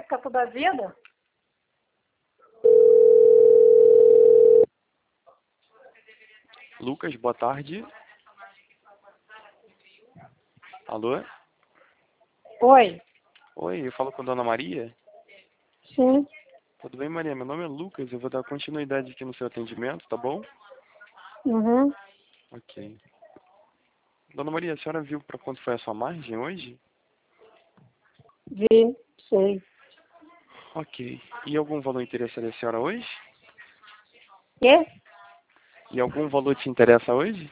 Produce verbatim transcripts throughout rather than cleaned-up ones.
Campo da Vida? Lucas, boa tarde. Alô? Oi. Oi, eu falo com a Dona Maria? Sim. Tudo bem, Maria? Meu nome é Lucas, eu vou dar continuidade aqui no seu atendimento, tá bom? Uhum. Ok. Dona Maria, a senhora viu para quanto foi a sua margem hoje? Vi, sei. Ok. E algum valor interessaria a senhora hoje? Quê? E algum valor te interessa hoje?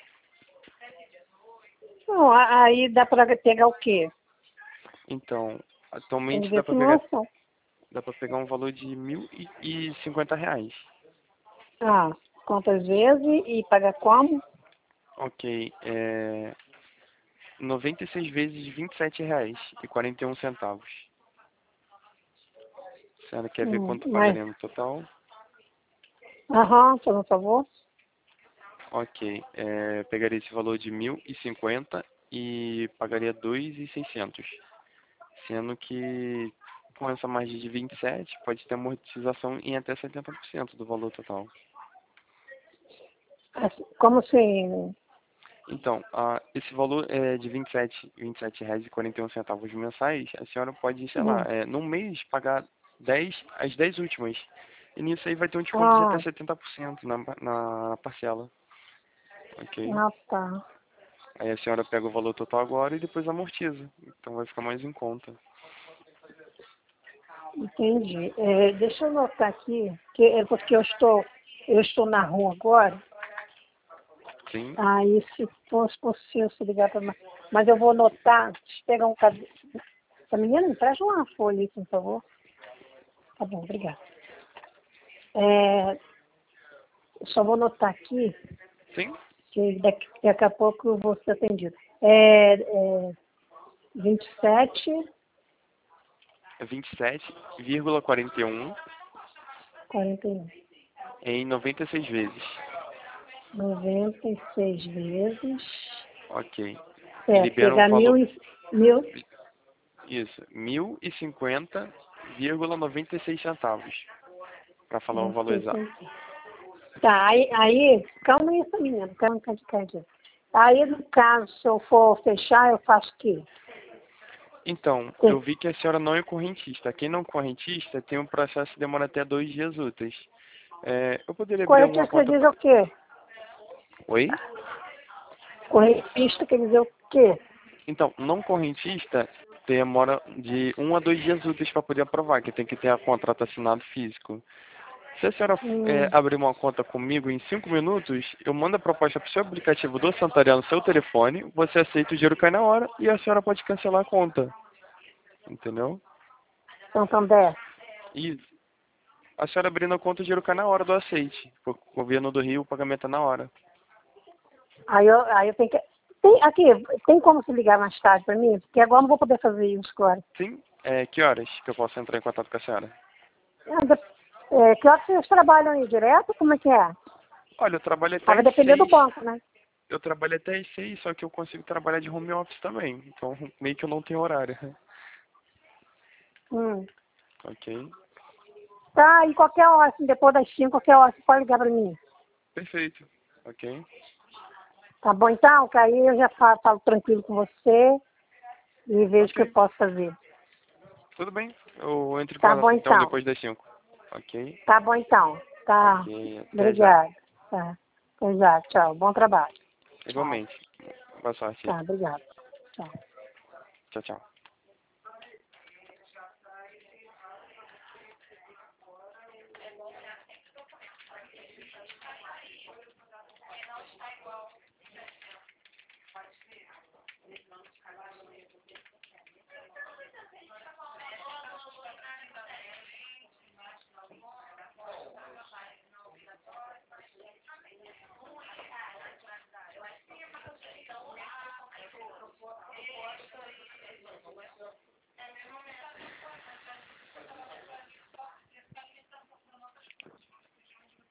Não, a- aí dá pra pegar o quê? Então, Tem que atualmente dá ver para pegar, simulação. dá para pegar um valor de mil e cinquenta reais. Ah, quantas vezes e paga como? Ok. É noventa e seis vezes vinte e sete reais e quarenta e um centavos. A senhora quer ver Hum, quanto mas, pagaria no total? aham, por favor. Ok. É, pegaria esse valor de mil e cinquenta e pagaria dois mil e seiscentos. Sendo que com essa margem de vinte e sete pode ter amortização em até setenta por cento do valor total. Assim, como assim? Então, ah, esse valor é de vinte e sete, vinte e sete reais e quarenta e um centavos mensais. A senhora pode, sei lá, Hum. é, num mês pagar dez, as dez últimas. E nisso aí vai ter um desconto de até Ah, setenta por cento na, na parcela. Ok? ah, tá. Aí a senhora pega o valor total agora e depois amortiza. Então vai ficar mais em conta. Entendi. É, deixa eu anotar aqui, que é porque eu estou, eu estou na rua agora. Sim? Aí se fosse possível se ligar para. Mas eu vou anotar, deixa eu pegar um caderno. Essa menina, me traz uma folha aí, por favor. Tá bom, obrigada. É, eu só vou anotar aqui, Sim? que daqui, daqui a pouco eu vou ser atendido. É, é vinte e sete, É vinte e sete vírgula quarenta e um quarenta e um, em noventa e seis vezes. noventa e seis vezes. Ok. É, Libera um pegar mil valor. e. Mil, Isso. Mil e cinquenta vírgula noventa e seis centavos. Para falar o valor exato. Tá, aí, aí calma aí, essa menina, calma, calma, calma. Aí, no caso, se eu for fechar, eu faço o quê? Então, eu vi que a senhora não é correntista. Quem não é correntista tem um processo que demora até dois dias úteis. É, eu poderia abrir alguma Corretista quer conta dizer para... o quê? Oi? Corretista quer dizer o quê? Então, não correntista demora de um a dois dias úteis para poder aprovar, que tem que ter a contrato assinado físico. Se a senhora é, Hum, abrir uma conta comigo em cinco minutos, eu mando a proposta para o seu aplicativo do Santander no seu telefone, você aceita, o dinheiro cai na hora e a senhora pode cancelar a conta. Entendeu? Santander. E a senhora abrindo a conta, o dinheiro cai na hora do aceite. O governo do Rio, o pagamento é na hora. Aí eu, aí eu tenho que. Tem, aqui, tem como se ligar mais tarde para mim? Porque agora eu não vou poder fazer isso agora. Sim? É, que horas que eu posso entrar em contato com a senhora? É, de- é, que hora que vocês trabalham aí direto? Como é que é? Olha, eu trabalho Aí até vai às depender do seis. banco, né? Eu trabalho até às seis, só que eu consigo trabalhar de home office também. Então, meio que eu não tenho horário. Hum. Ok? Tá, e qualquer hora, assim, depois das cinco, qualquer hora, você pode ligar para mim. Perfeito. Ok? Tá bom então? Que aí eu já falo, falo tranquilo com você e vejo o que eu Ok. posso fazer. Tudo bem. Eu entro em Tá bom contato então então. depois das cinco. Ok? Tá bom então. Tá. Ok. Até já. Obrigada. Tá. Até já. Tchau. Bom trabalho. Tchau. Igualmente. Boa sorte. Tá, obrigada. Tchau. Tchau, tchau.